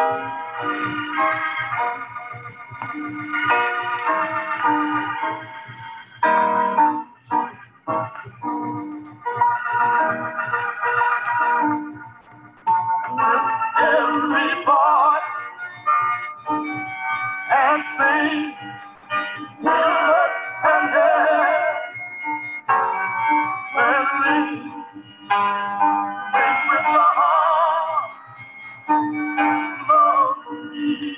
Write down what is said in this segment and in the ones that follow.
Every voice and sing, timber and air, and ring with the heart of me,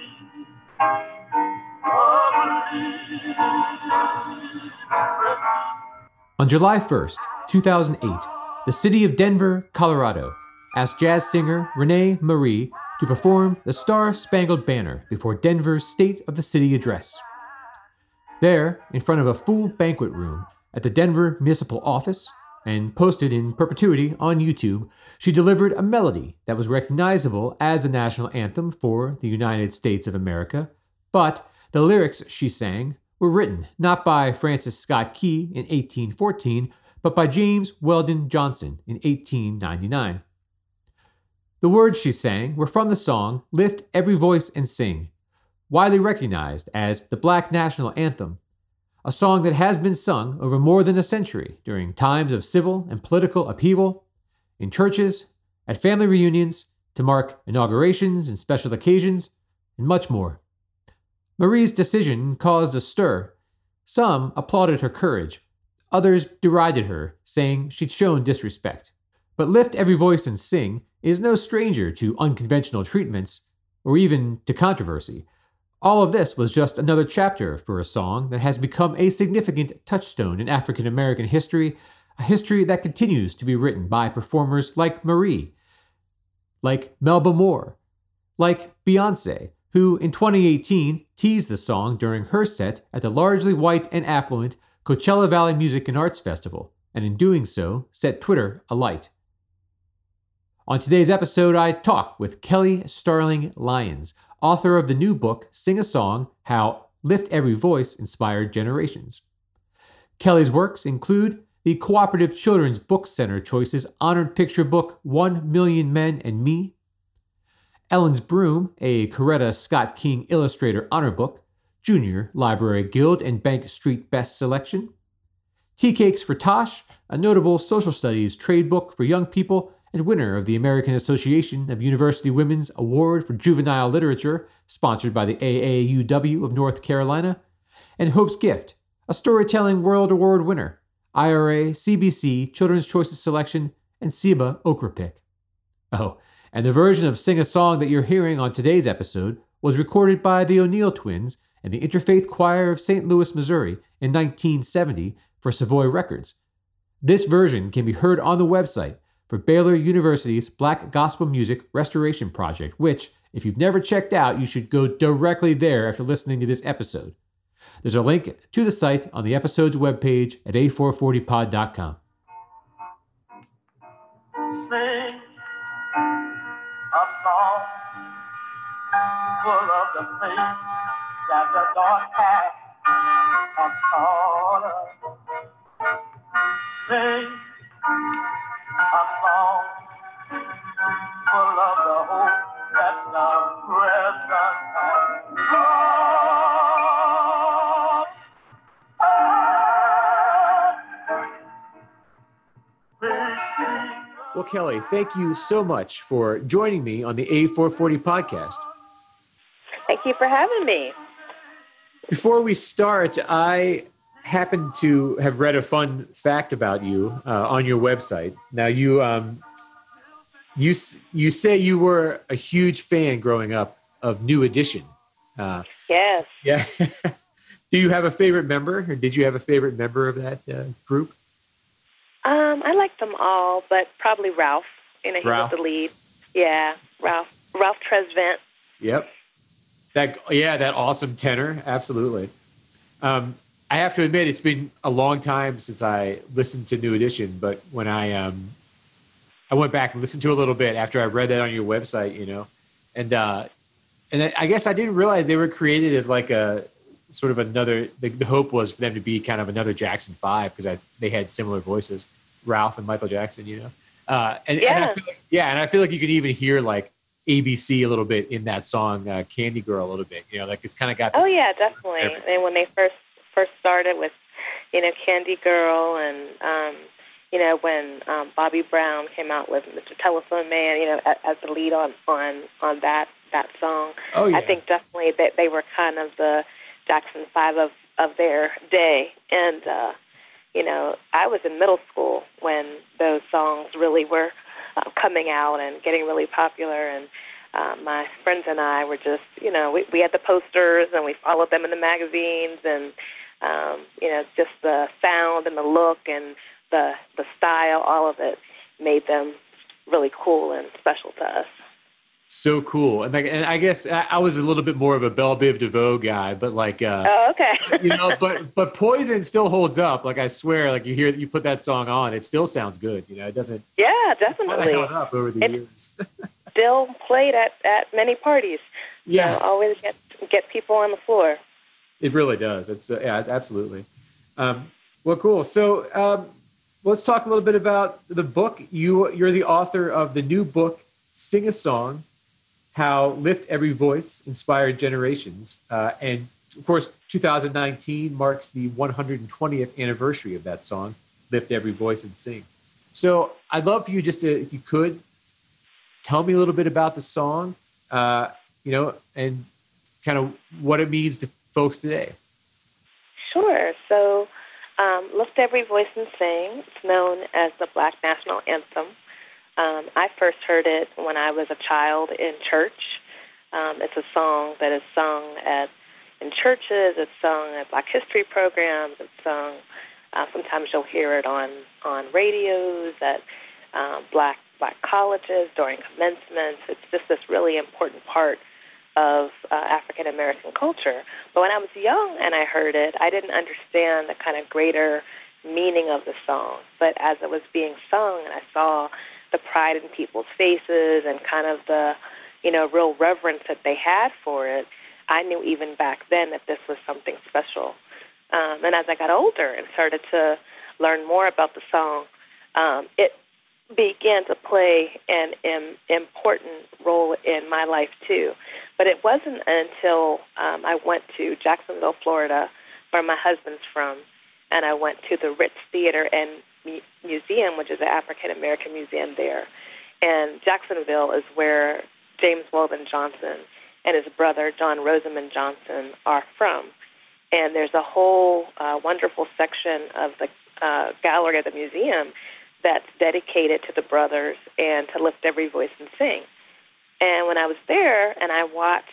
On July 1st, 2008, the city of Denver, Colorado, asked jazz singer Renee Marie to perform the Star-Spangled Banner before Denver's State of the City address. There, in front of a full banquet room at the Denver Municipal Office, and posted in perpetuity on YouTube, she delivered a melody that was recognizable as the national anthem for the United States of America, but the lyrics she sang were written not by Francis Scott Key in 1814, but by James Weldon Johnson in 1899. The words she sang were from the song Lift Every Voice and Sing, widely recognized as the Black National Anthem, a song that has been sung over more than a century during times of civil and political upheaval, in churches, at family reunions, to mark inaugurations and special occasions, and much more. Marie's decision caused a stir. Some applauded her courage. Others derided her, saying she'd shown disrespect. But Lift Every Voice and Sing is no stranger to unconventional treatments, or even to controversy. All of this was just another chapter for a song that has become a significant touchstone in African American history, a history that continues to be written by performers like Marie, like Melba Moore, like Beyoncé, who in 2018 teased the song during her set at the largely white and affluent Coachella Valley Music and Arts Festival, and in doing so, set Twitter alight. On today's episode, I talk with Kelly Starling Lyons, author of the new book, Sing a Song, How Lift Every Voice Inspired Generations. Kelly's works include the Cooperative Children's Book Center Choices Honored Picture Book 1 Million Men and Me, Ellen's Broom, a Coretta Scott King Illustrator Honor Book, Junior Library Guild and Bank Street Best Selection, Tea Cakes for Tosh, a notable social studies trade book for young people and winner of the American Association of University Women's Award for Juvenile Literature, sponsored by the AAUW of North Carolina, and Hope's Gift, a Storytelling World Award winner, IRA, CBC, Children's Choices Selection, and SIBA Okra Pick. Oh, and the version of Sing a Song that you're hearing on today's episode was recorded by the O'Neill Twins and the Interfaith Choir of St. Louis, Missouri in 1970 for Savoy Records. This version can be heard on the website for Baylor University's Black Gospel Music Restoration Project, which, if you've never checked out, you should go directly there after listening to this episode. There's a link to the site on the episode's webpage at a440pod.com. Sing a song full of the faith that the dark past has taught us. Sing a song full of the hope that the present has brought. Well, Kelly, thank you so much for joining me on the A440 podcast. Thank you for having me. Before we start, I happen to have read a fun fact about you on your website. Now, you say you were a huge fan growing up of New Edition. Yes. Yeah. Do you have a favorite member, or did you have a favorite member of that group? I liked them all, but probably Ralph. He was the lead. Yeah, Ralph Tresvant. Yep. That awesome tenor. Absolutely. I have to admit, it's been a long time since I listened to New Edition, but when I went back and listened to a little bit after I read that on your website, and I guess I didn't realize they were created as like a sort of another. The hope was for them to be kind of another Jackson 5 because they had similar voices, Ralph and Michael Jackson, And I feel like, and I feel like you could even hear like ABC a little bit in that song, Candy Girl, a little bit. Like it's kind of got this. Oh yeah, definitely. And when they first started with, Candy Girl, and when Bobby Brown came out with Mr. Telephone Man, as the lead on that song. Oh yeah. I think definitely that they were kind of the Jackson 5 of their day, and I was in middle school when those songs really were coming out and getting really popular, and my friends and I were just, we had the posters and we followed them in the magazines, and just the sound and the look and the style, all of it made them really cool and special to us. So cool. And I guess I was a little bit more of a Belle Biv DeVoe guy, but oh, okay. but Poison still holds up. Like, I swear, like you put that song on, it still sounds good. It doesn't. Yeah, definitely. It's kind of held up over the years. Still played at many parties. Yeah. So always get people on the floor. It really does. It's yeah, absolutely. Well, cool. So let's talk a little bit about the book. You're the author of the new book, Sing a Song: How Lift Every Voice Inspired Generations. And of course, 2019 marks the 120th anniversary of that song, Lift Every Voice and Sing. So I'd love for you just to, if you could, tell me a little bit about the song, and kind of what it means to folks today. Sure. So Lift Every Voice and Sing, it's known as the Black National Anthem. I first heard it when I was a child in church. It's a song that is sung in churches. It's sung at Black History programs. It's sung. Sometimes you'll hear it on radios at black colleges during commencements. It's just this really important part of African American culture. But when I was young and I heard it, I didn't understand the kind of greater meaning of the song. But as it was being sung and I saw the pride in people's faces and kind of the, real reverence that they had for it, I knew even back then that this was something special. And as I got older and started to learn more about the song, it began to play an important role in my life too. But it wasn't until I went to Jacksonville, Florida, where my husband's from, and I went to the Ritz Theater and Museum, which is an African-American museum there. And Jacksonville is where James Weldon Johnson and his brother, John Rosamond Johnson, are from. And there's a whole wonderful section of the gallery of the museum that's dedicated to the brothers and to Lift Every Voice and Sing. And when I was there and I watched,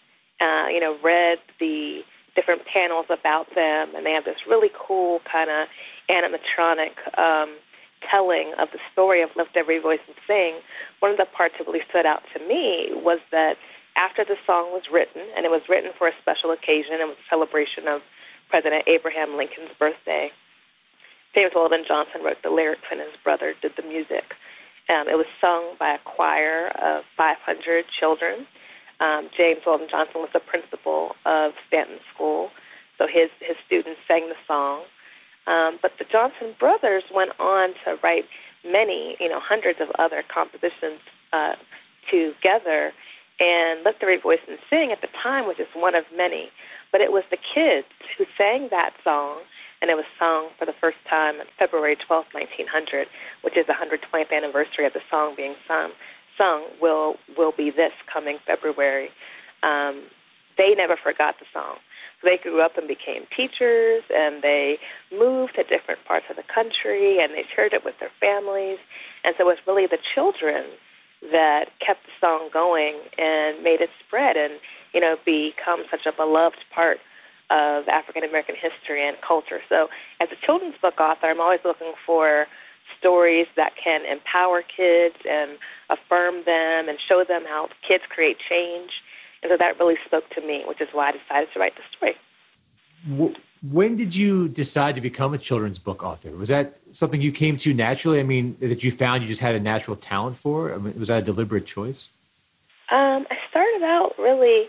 read the different panels about them, and they have this really cool kind of animatronic telling of the story of Lift Every Voice and Sing, one of the parts that really stood out to me was that after the song was written, and it was written for a special occasion, it was a celebration of President Abraham Lincoln's birthday, James Weldon Johnson wrote the lyrics and his brother did the music. It was sung by a choir of 500 children. James Weldon Johnson was the principal of Stanton School, so his students sang the song. But the Johnson brothers went on to write many, hundreds of other compositions together. And Lift Every Voice and Sing at the time was just one of many. But it was the kids who sang that song, and it was sung for the first time on February 12th, 1900, which is the 120th anniversary of the song being sung will be this coming February. They never forgot the song. They grew up and became teachers, and they moved to different parts of the country, and they shared it with their families. And so it was really the children that kept the song going and made it spread and, become such a beloved part of African-American history and culture. So as a children's book author, I'm always looking for stories that can empower kids and affirm them and show them how kids create change. And so that really spoke to me, which is why I decided to write the story. When did you decide to become a children's book author? Was that something you came to naturally? I mean, that you found you just had a natural talent for? I mean, was that a deliberate choice? I started out really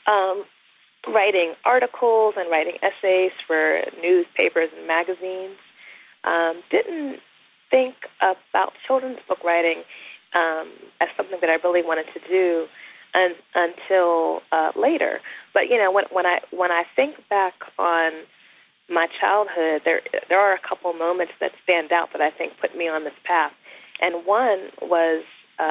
writing articles and writing essays for newspapers and magazines. Didn't think about children's book writing as something that I really wanted to do until later. But when I think back on my childhood, there are a couple moments that stand out that I think put me on this path. And one was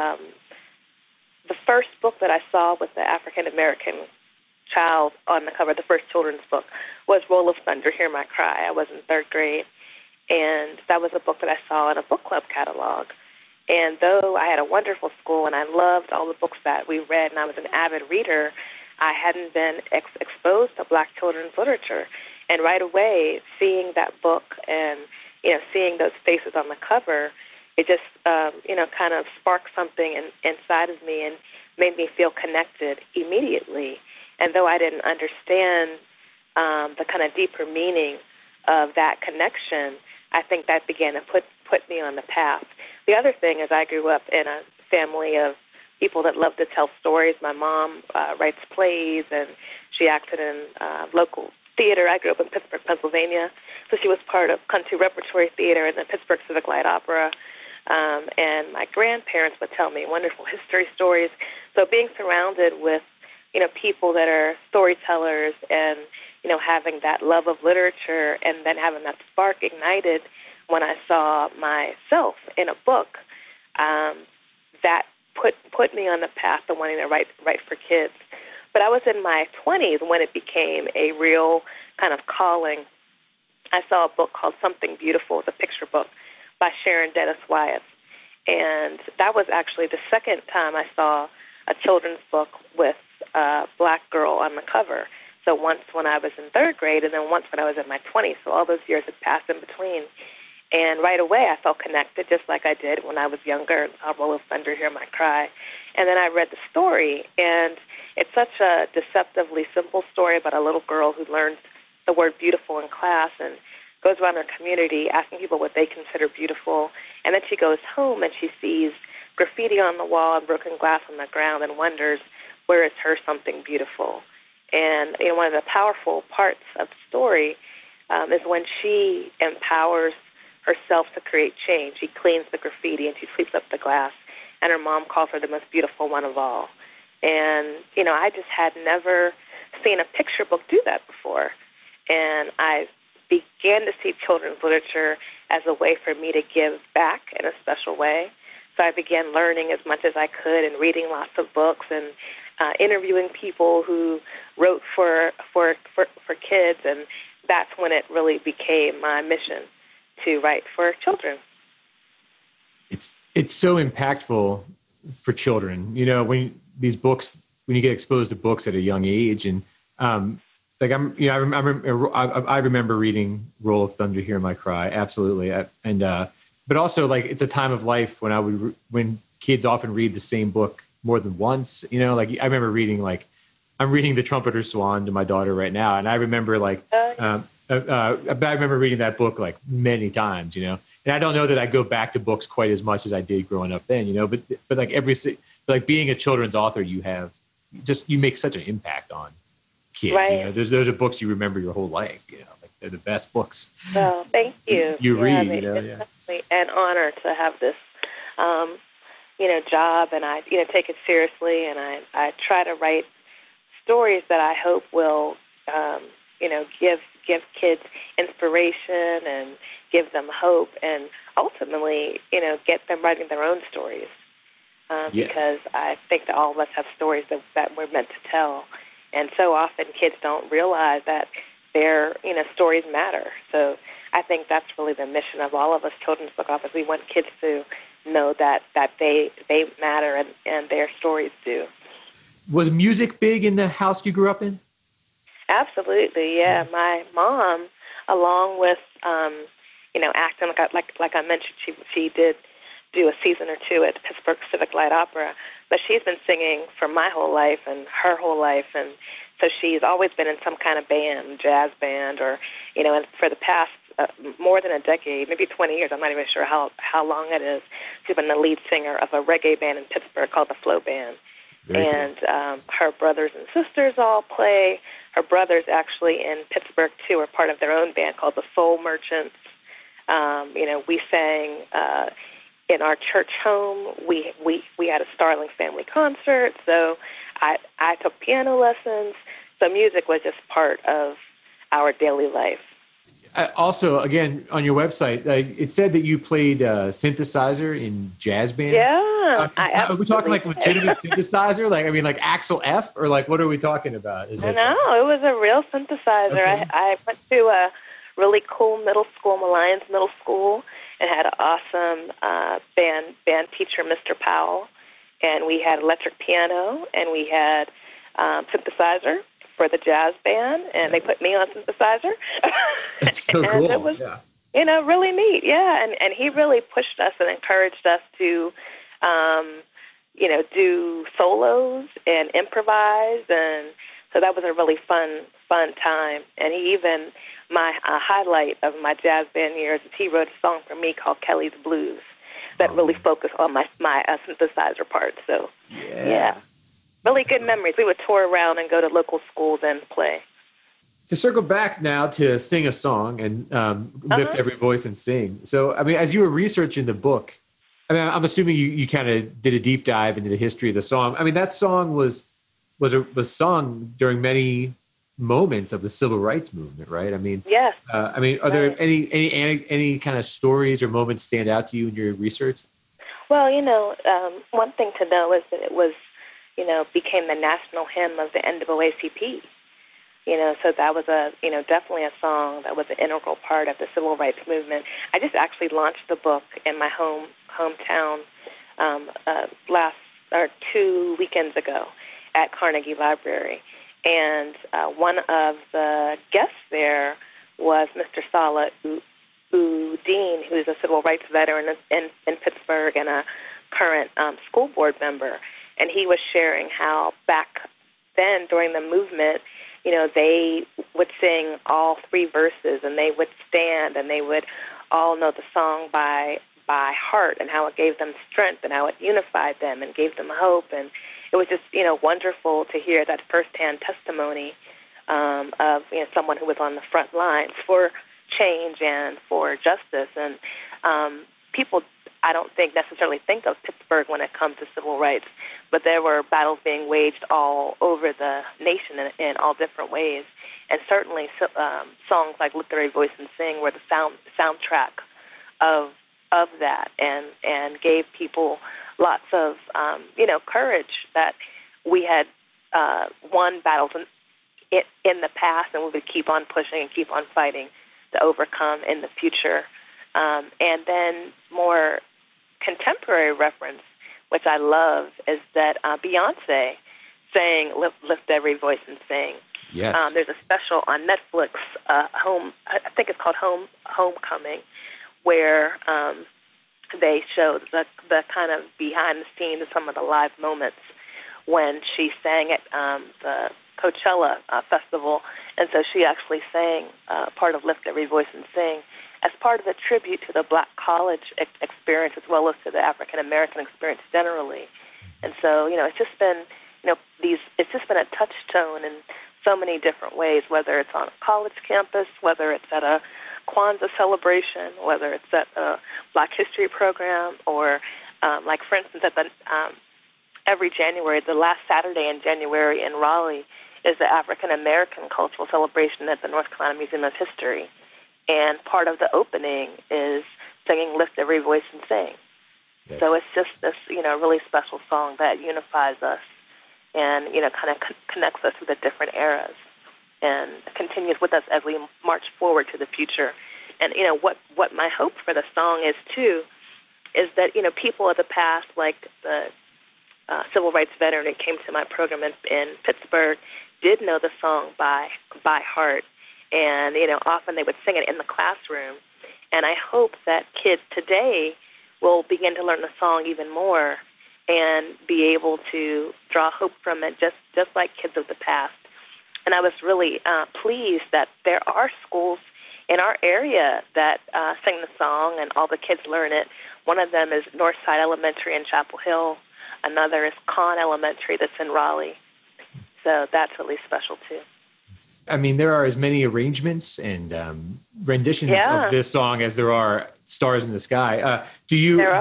the first book that I saw with the African American child on the cover, the first children's book, was Roll of Thunder, Hear My Cry. I was in third grade, and that was a book that I saw in a book club catalog. And though I had a wonderful school and I loved all the books that we read and I was an avid reader, I hadn't been exposed to Black children's literature. And right away, seeing that book and, seeing those faces on the cover, it just, kind of sparked something inside of me and made me feel connected immediately. And though I didn't understand the kind of deeper meaning of that connection, I think that began to put me on the path. The other thing is I grew up in a family of people that love to tell stories. My mom writes plays, and she acted in local theater. I grew up in Pittsburgh, Pennsylvania, so she was part of Country Repertory Theater and the Pittsburgh Civic Light Opera. And my grandparents would tell me wonderful history stories. So being surrounded with, people that are storytellers and, having that love of literature and then having that spark ignited when I saw myself in a book, that put me on the path of wanting to write for kids. But I was in my 20s when it became a real kind of calling. I saw a book called Something Beautiful. It's a picture book by Sharon Dennis Wyeth. And that was actually the second time I saw a children's book with a Black girl on the cover. So once when I was in third grade and then once when I was in my 20s. So all those years had passed in between. And right away I felt connected just like I did when I was younger and saw Roll of Thunder, Hear My Cry. And then I read the story, and it's such a deceptively simple story about a little girl who learns the word beautiful in class and goes around her community asking people what they consider beautiful. And then she goes home and she sees graffiti on the wall and broken glass on the ground and wonders, where is her something beautiful? And one of the powerful parts of the story is when she empowers herself to create change. She cleans the graffiti and she sweeps up the glass, and her mom calls her the most beautiful one of all. And, I just had never seen a picture book do that before. And I began to see children's literature as a way for me to give back in a special way. So I began learning as much as I could and reading lots of books and interviewing people who wrote for kids, and that's when it really became my mission to write for children. It's so impactful for children. When you get exposed to books at a young age, and I remember reading Roll of Thunder, Hear My Cry, absolutely, but also it's a time of life when kids often read the same book more than once. I remember reading I'm reading The Trumpeter's Swan to my daughter right now, and I remember I remember reading that book many times, and I don't know that I go back to books quite as much as I did growing up then, but being a children's author, you make such an impact on kids. Right. Those are books you remember your whole life. They're the best books. Well, thank you. You read. It's definitely an honor to have this, job, and I take it seriously, and I try to write stories that I hope will, give kids inspiration and give them hope, and ultimately, get them writing their own stories. Because I think that all of us have stories that we're meant to tell. And so often kids don't realize that their, stories matter. So I think that's really the mission of all of us children's book authors. We want kids to know that they matter and their stories do. Was music big in the house you grew up in? Absolutely, yeah. My mom, along with, acting, like I mentioned, she did do a season or two at the Pittsburgh Civic Light Opera, but she's been singing for my whole life and her whole life, and so she's always been in some kind of band, jazz band, or, and for the past more than a decade, maybe 20 years, I'm not even sure how long it is, she's been the lead singer of a reggae band in Pittsburgh called the Flow Band. Very and her brothers and sisters all play. Her brothers actually in Pittsburgh, too, are part of their own band called the Soul Merchants. We sang in our church home, we had a Starling family concert, so I took piano lessons. So music was just part of our daily life. Also, again, on your website, it said that you played synthesizer in jazz band. Yeah, are we talking like legitimate synthesizer? Like, I mean, like Axel F, or like, what are we talking about? No, it was a real synthesizer. Okay. I went to a really cool middle school, Alliance Middle School, and had an awesome band teacher, Mr. Powell, and we had electric piano, and we had synthesizer for the jazz band, and they put me on synthesizer. That's so cool. It was, really neat. Yeah, and he really pushed us and encouraged us to, do solos and improvise, and so that was a really fun time. And he even, my highlight of my jazz band years is he wrote a song for me called Kelly's Blues that really focused on my synthesizer part. So, yeah. Really good memories. We would tour around and go to local schools and play. To circle back now to Sing a Song and lift every voice and sing. So, I mean, as you were researching the book, I mean, I'm assuming you kind of did a deep dive into the history of the song. I mean, that song was sung during many moments of the civil rights movement, right? I mean, yes. Are there any kind of stories or moments stand out to you in your research? Well, one thing to know is that it was, became the national hymn of the NAACP. So that was definitely a song that was an integral part of the civil rights movement. I just actually launched the book in my hometown 2 weekends ago at Carnegie Library. And one of the guests there was Mr. Salah Uddin, who's a civil rights veteran in Pittsburgh and a current school board member. And he was sharing how back then during the movement, they would sing all 3 verses, and they would stand, and they would all know the song by heart, and how it gave them strength, and how it unified them and gave them hope. And it was just, wonderful to hear that firsthand testimony of someone who was on the front lines for change and for justice. And people, I don't think necessarily think of Pittsburgh when it comes to civil rights, but there were battles being waged all over the nation in all different ways. And certainly songs like Lift Every Voice and Sing were the soundtrack of that, and gave people lots of, courage that we had won battles in the past, and we would keep on pushing and keep on fighting to overcome in the future. And then more contemporary reference, which I love, is that Beyonce sang Lift Every Voice and Sing. Yes. There's a special on Netflix, I think it's called Homecoming, where they showed the kind of behind the scenes of some of the live moments when she sang at the Coachella Festival. And so she actually sang part of Lift Every Voice and Sing as part of a tribute to the Black college experience, as well as to the African American experience generally. And so, it's just been, it's just been a touchstone in so many different ways, whether it's on a college campus, whether it's at a Kwanzaa celebration, whether it's at a Black History program, or like, for instance, at the every January, the last Saturday in January in Raleigh is the African American Cultural Celebration at the North Carolina Museum of History. And part of the opening is singing Lift Every Voice and Sing. Yes. So it's just this, really special song that unifies us and, kind of connects us with the different eras and continues with us as we march forward to the future. And, what my hope for the song is, too, is that, people of the past, like the civil rights veteran who came to my program in Pittsburgh, did know the song by heart. And, often they would sing it in the classroom. And I hope that kids today will begin to learn the song even more and be able to draw hope from it, just like kids of the past. And I was really pleased that there are schools in our area that sing the song, and all the kids learn it. One of them is Northside Elementary in Chapel Hill. Another is Conn Elementary that's in Raleigh. So that's really special, too. I mean, there are as many arrangements and renditions of this song as there are stars in the sky. There are.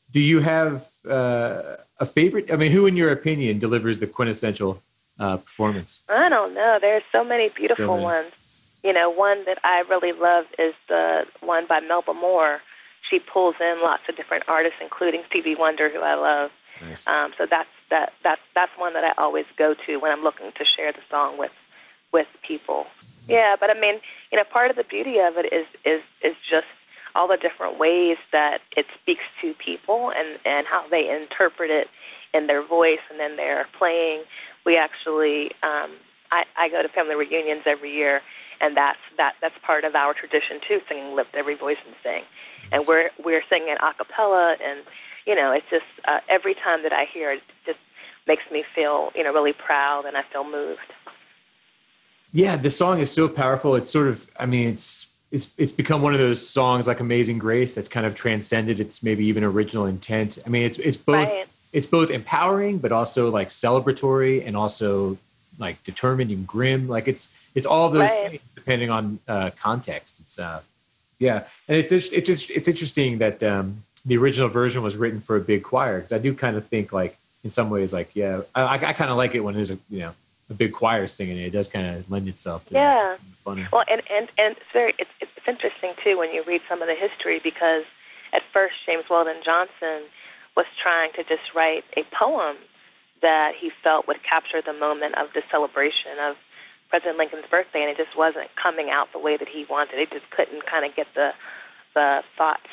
Do you have a favorite? I mean, who, in your opinion, delivers the quintessential performance? I don't know. There's so many So beautiful many. ones. One that I really love is the one by Melba Moore. She pulls in lots of different artists, including Stevie Wonder, who I love. Nice. So that's one that I always go to when I'm looking to share the song with people. Yeah, but I mean, part of the beauty of it is just all the different ways that it speaks to people and how they interpret it in their voice and in their playing. We actually, I go to family reunions every year, and that's part of our tradition too, singing "Lift Every Voice and Sing," and we're singing a cappella, and it's just every time that I hear it, it just makes me feel really proud, and I feel moved. Yeah, the song is so powerful. It's sort of, I mean, it's become one of those songs like Amazing Grace that's kind of transcended its maybe even original intent. I mean, it's both Right. it's both empowering, but also like celebratory and also like determined and grim. Like it's all of those Right. things depending on context. It's yeah, and it's interesting that the original version was written for a big choir, because I do kind of think like in some ways like yeah, I kind of like it when there's a big choir singing it. It does kind of lend itself to Yeah. funny. Well, and it's interesting too when you read some of the history, because at first James Weldon Johnson was trying to just write a poem that he felt would capture the moment of the celebration of President Lincoln's birthday, and it just wasn't coming out the way that he wanted. It just couldn't kind of get the thoughts,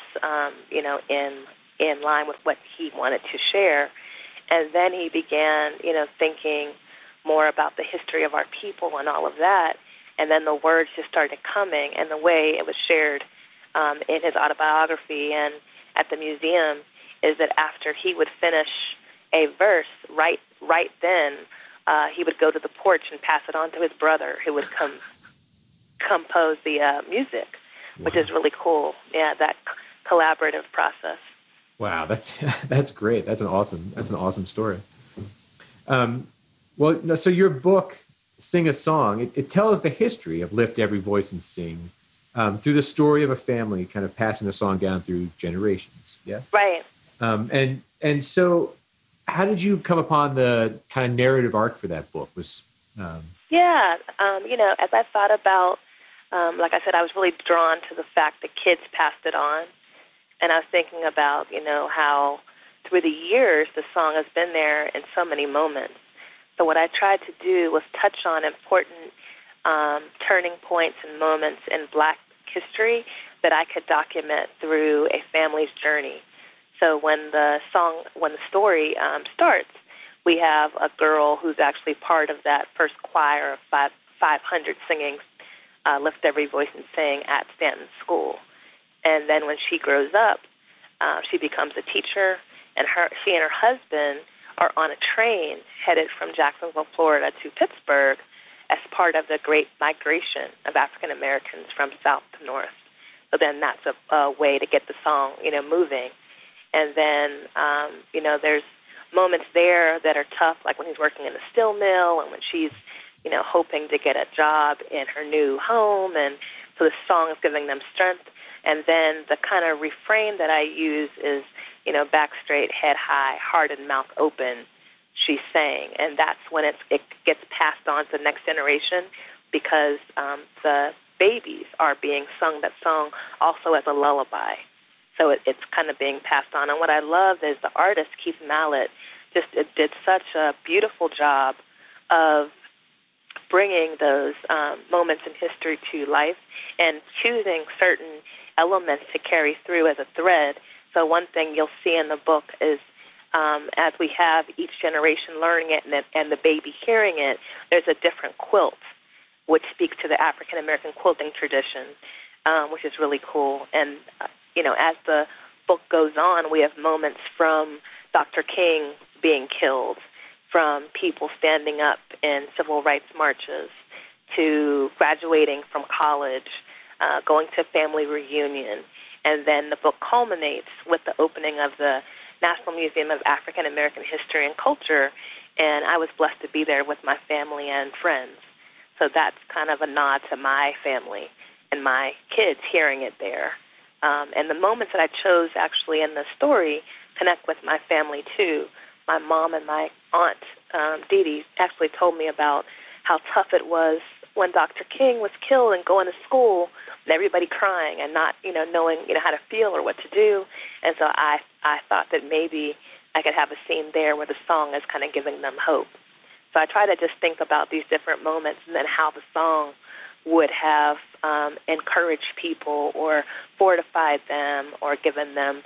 in line with what he wanted to share. And then he began, thinking more about the history of our people and all of that. And then the words just started coming, and the way it was shared in his autobiography and at the museum is that after he would finish a verse, right then, he would go to the porch and pass it on to his brother, who would compose the music, which is really cool. Yeah, that collaborative process. Wow, that's great. That's an awesome story. Well, no, so your book, Sing a Song, it tells the history of Lift Every Voice and Sing through the story of a family kind of passing the song down through generations. Yeah. Right. And so, how did you come upon the kind of narrative arc for that book? Yeah, as I thought about, like I said, I was really drawn to the fact that kids passed it on. And I was thinking about, how through the years the song has been there in so many moments. So what I tried to do was touch on important turning points and moments in Black history that I could document through a family's journey. So when the story starts, we have a girl who's actually part of that first choir of 500 singing Lift Every Voice and Sing at Stanton School. And then when she grows up, she becomes a teacher, and she and her husband are on a train headed from Jacksonville, Florida to Pittsburgh as part of the Great Migration of African Americans from south to north. So then that's a way to get the song, moving. And then, there's moments there that are tough, like when he's working in the steel mill and when she's, hoping to get a job in her new home. And so the song is giving them strength. And then the kind of refrain that I use is, back straight, head high, heart and mouth open, she's saying. And that's when it gets passed on to the next generation, because the babies are being sung that song also as a lullaby. So it's kind of being passed on. And what I love is the artist, Keith Mallett, did such a beautiful job of bringing those moments in history to life and choosing certain elements to carry through as a thread. So one thing you'll see in the book is as we have each generation learning it and the baby hearing it, there's a different quilt, which speaks to the African American quilting tradition, which is really cool. And as the book goes on, we have moments from Dr. King being killed, from people standing up in civil rights marches, to graduating from college, going to family reunion. And then the book culminates with the opening of the National Museum of African American History and Culture, and I was blessed to be there with my family and friends. So that's kind of a nod to my family and my kids hearing it there. And the moments that I chose actually in the story connect with my family too. My mom and my aunt, Dee Dee, actually told me about how tough it was when Dr. King was killed and going to school and everybody crying and not, knowing, how to feel or what to do. And so I thought that maybe I could have a scene there where the song is kind of giving them hope. So I try to just think about these different moments and then how the song would have encouraged people or fortified them or given them,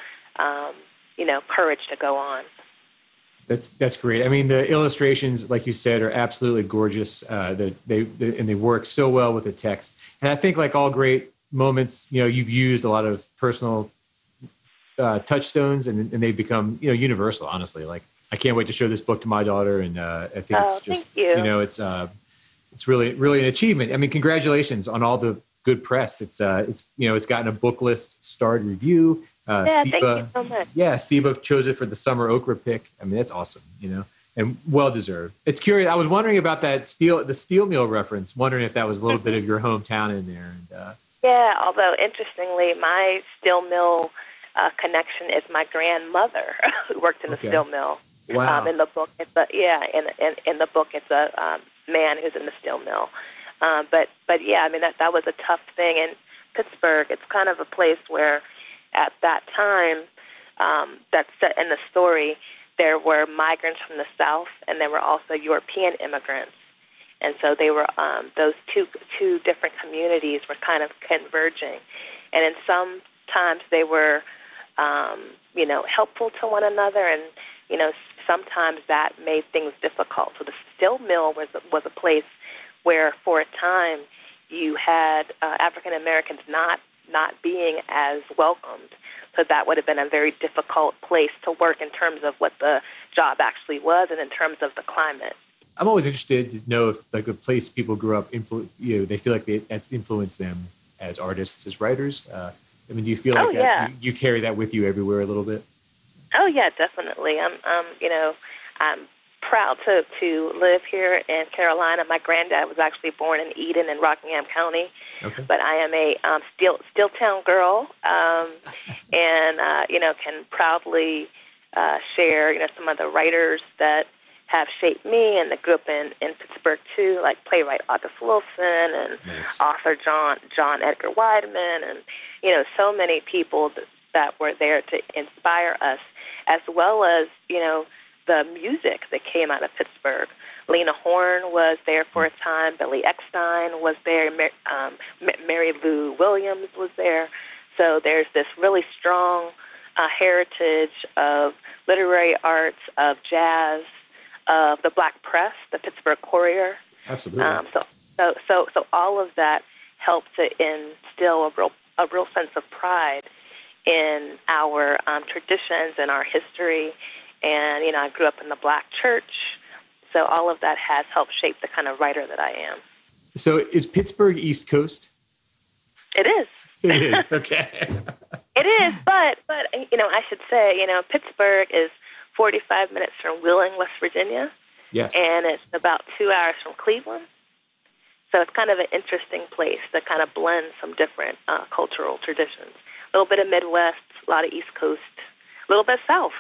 courage to go on. That's great. I mean, the illustrations, like you said, are absolutely gorgeous. They work so well with the text. And I think, like all great moments, you've used a lot of personal touchstones, and they've become, universal. Honestly, like I can't wait to show this book to my daughter, and I think it's just, thank you. It's really, really an achievement. I mean, congratulations on all the good press. It's gotten a book list starred review. Thank you so much. Yeah, SIBA chose it for the summer Okra pick. I mean, that's awesome, and well deserved. It's curious. I was wondering about the steel mill reference. Wondering if that was a little bit of your hometown in there. And yeah, although interestingly, my steel mill connection is my grandmother who worked in the steel mill. Wow. In the book, in the book, it's a man who's in the steel mill. But yeah, I mean that was a tough thing in Pittsburgh. It's kind of a place where, at that time, that's set in the story, there were migrants from the South, and there were also European immigrants, and so they were those two different communities were kind of converging, and in some times they were helpful to one another, and sometimes that made things difficult. So the steel mill was a place where, for a time, you had African Americans not being as welcomed. So that would have been a very difficult place to work in terms of what the job actually was and in terms of the climate. I'm always interested to know if, like, the place people grew up, they feel like that's influenced them as artists, as writers. I mean, do you feel like you carry that with you everywhere a little bit? Oh yeah, definitely. I'm proud to live here in Carolina. My granddad was actually born in Eden in Rockingham County, but I am a Steeltown girl, and can proudly share some of the writers that have shaped me and that grew up in Pittsburgh too, like playwright August Wilson and author John Edgar Wideman, and so many people that were there to inspire us, as well as the music that came out of Pittsburgh. Lena Horne was there for a time. Billy Eckstine was there. Mary Lou Williams was there. So there's this really strong heritage of literary arts, of jazz, of the Black Press, the Pittsburgh Courier. Absolutely. So all of that helped to instill a real sense of pride in our traditions and our history. And, I grew up in the Black church, so all of that has helped shape the kind of writer that I am. So is Pittsburgh East Coast? It is. It is, okay. It is, but I should say, Pittsburgh is 45 minutes from Wheeling, West Virginia. Yes. And it's about 2 hours from Cleveland. So it's kind of an interesting place that kind of blends some different cultural traditions. A little bit of Midwest, a lot of East Coast, a little bit South.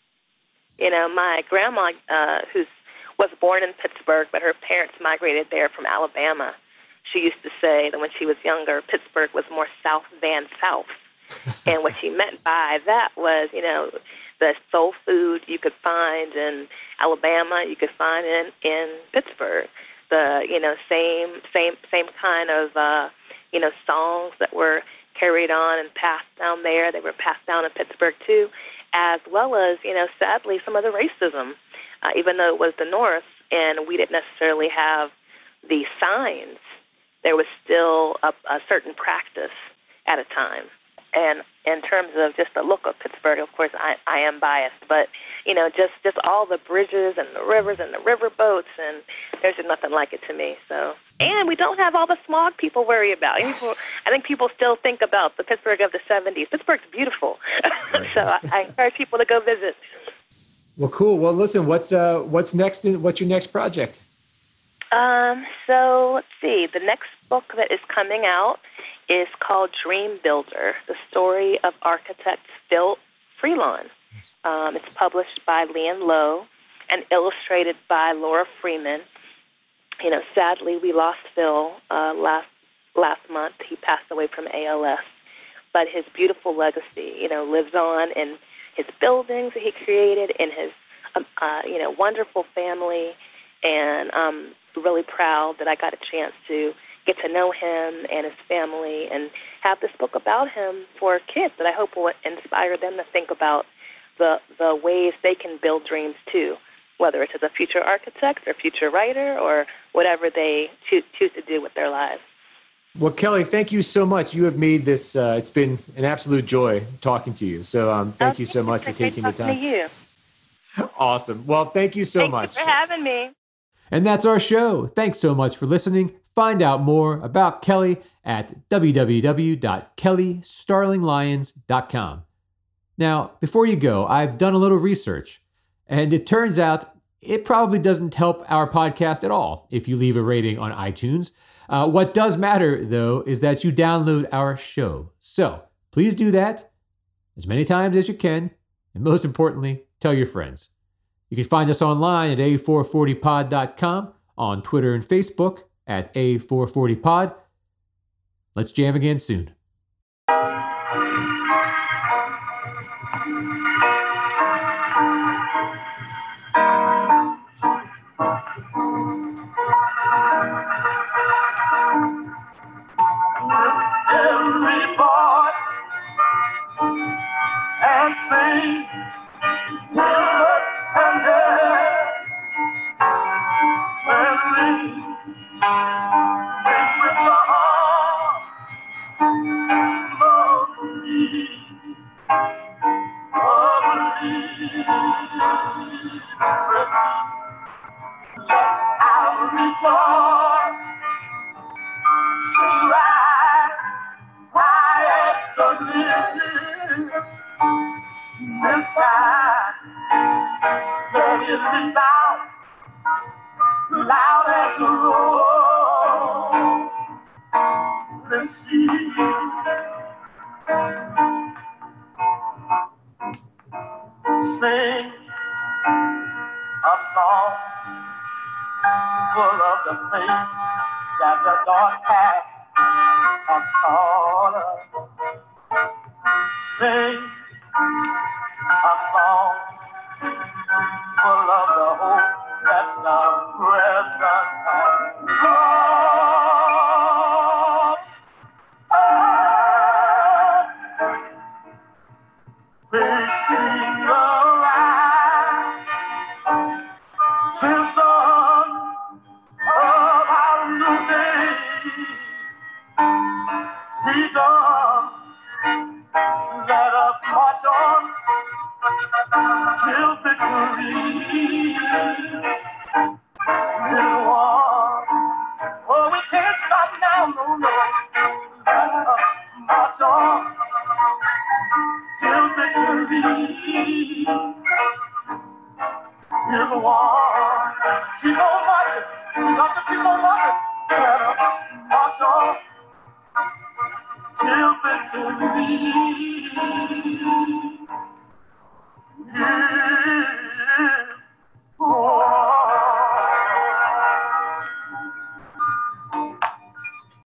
My grandma, who was born in Pittsburgh, but her parents migrated there from Alabama, she used to say that when she was younger, Pittsburgh was more South than South. And what she meant by that was, the soul food you could find in Alabama, you could find in Pittsburgh. The, same kind of, songs that were carried on and passed down there. They were passed down in Pittsburgh too, as well as, sadly, some of the racism, even though it was the North and we didn't necessarily have the signs, there was still a certain practice at a time. And in terms of just the look of Pittsburgh, of course, I am biased, but, just all the bridges and the rivers and the river boats, and there's just nothing like it to me. So, and we don't have all the smog people worry about. I think people still think about the Pittsburgh of the 70s. Pittsburgh's beautiful. So I encourage people to go visit. Well, cool. Well, listen, what's next? What's your next project? So let's see. The next book that is coming out is called Dream Builder, the story of architect Phil Freelon. It's published by Lian Lowe and illustrated by Laura Freeman. You know, sadly, we lost Phil last month. He passed away from ALS. But his beautiful legacy, you know, lives on in his buildings that he created, in his, wonderful family. And I'm really proud that I got a chance to get to know him and his family and have this book about him for kids that I hope will inspire them to think about the ways they can build dreams too, whether it's as a future architect or future writer or whatever they choose to do with their lives. Well, Kelly, thank you so much. You have made this, it's been an absolute joy talking to you. So thank you so much for taking the time. To you. Awesome. Well, thank you so much. Thank you for having me. And that's our show. Thanks so much for listening. Find out more about Kelly at www.kellystarlinglyons.com. Now, before you go, I've done a little research, and it turns out it probably doesn't help our podcast at all if you leave a rating on iTunes. What does matter, though, is that you download our show. So please do that as many times as you can, and most importantly, tell your friends. You can find us online at a440pod.com, on Twitter and Facebook at A440pod. Let's jam again soon. Every boy and sing, timber and air, and ring, with the heart of me, I'll rejoice, sing right. High as the lilies, this time, let it resound, loud as the rolling sea. Sing a song full of the faith that the dark past has taught us. Sing a song full of the hope that the present has brought us. Facing around, season of our new day. We done, let us march on till victory is won. Oh, we can't stop now, no, no. Let us march on till victory is won. Keep on marching, we got to keep on marching. Let us march on till victory. Yeah.